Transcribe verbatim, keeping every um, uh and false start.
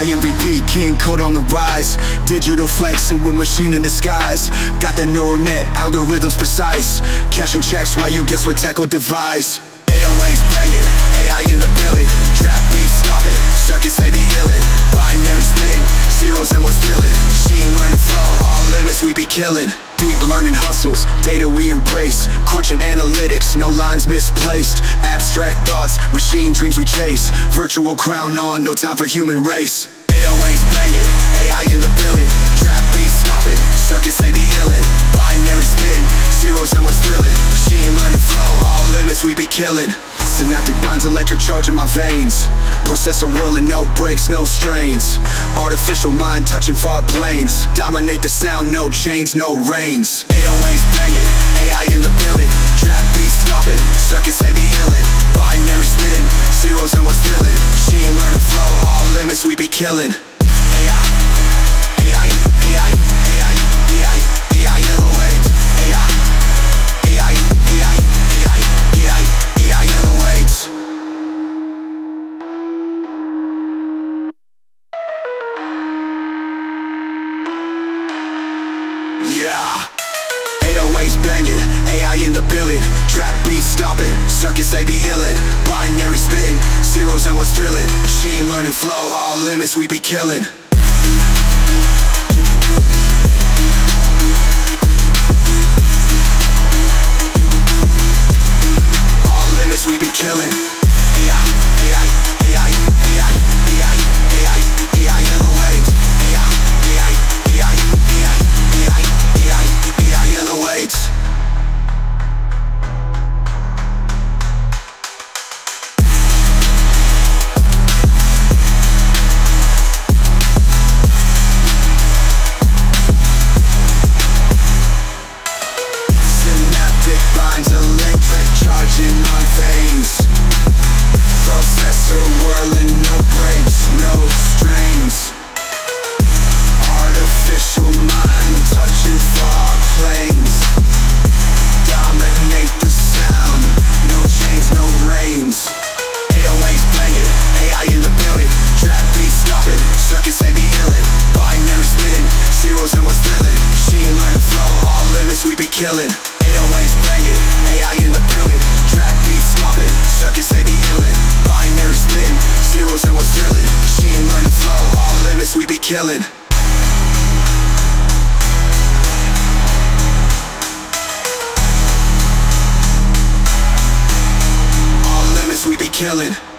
I M V P, King Code on the rise. Digital flexing with machine in disguise. Got that neural net, algorithms precise. Cashing checks while you guess what tech will devise. eight oh eights banging, A I in the building. Trap beats stopping, circuits they be healing. Binary spin, zeros and what's drilling. Machine learning flow, all limits we be killing. Deep learning hustles, data we embrace. Crunching analytics, no lines misplaced. Abstract thoughts, machine dreams we chase. Virtual crown on, no time for human race. eight oh eights banging, A I in the building. Trap beats stopping, circuits they be healing. Binary spin, zeros and what's drilling. Machine learning flow, all limits we be killing. Synaptic bonds, electric charge in my veins. Processor whirling, no breaks, no strains. Artificial mind touching far planes. Dominate the sound, no chains, no reins. eight oh eights banging, A I in the building. Trap beats stopping, circuits they be healing. Binary spin, zeros and what's drilling. Machine learning flow, all limits we be killing. A I, A I, A I, A I, A I, A I, eight oh eights. A I, A I, A I, A I, A I, A I, eight oh eights. Yeah, eight oh eights banging, A I in the building. Trap beats stopping, circuits they be healing. Binary spin, zeros and what's drilling. Machine learning flow, all limits we be killing. All limits we be killing. A I, A I, A I, A I, A I, A I, A I, eight oh eights. A I, A I, A I, A I, A I, A I, A I, eight oh eights. Synaptic binds, electric charging on veins. Processor whirling, no breaks, no strains. Artificial mind touching far planes. Dominate the sound, no chains, no reins. eight oh eights banging, A I in the building. Trap beats stopping, circuits they be healing. Binary spin, zeros and what's drilling. Machine learning flow, all limits we be killing. eight oh eights banging, A I in the building. Trap beats stopping, circuits they be healing. Binary spin, zeros and what's drilling. Machine learning flow, all limits we be killing. All limits we be killing.